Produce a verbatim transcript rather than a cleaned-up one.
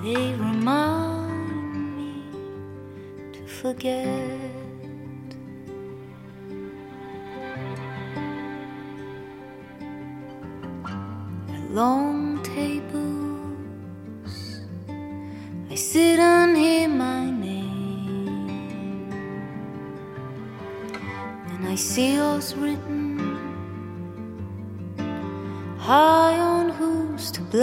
They remind me to forget. At long tables I sit and hear my name, and I see yours written high on who's to blame.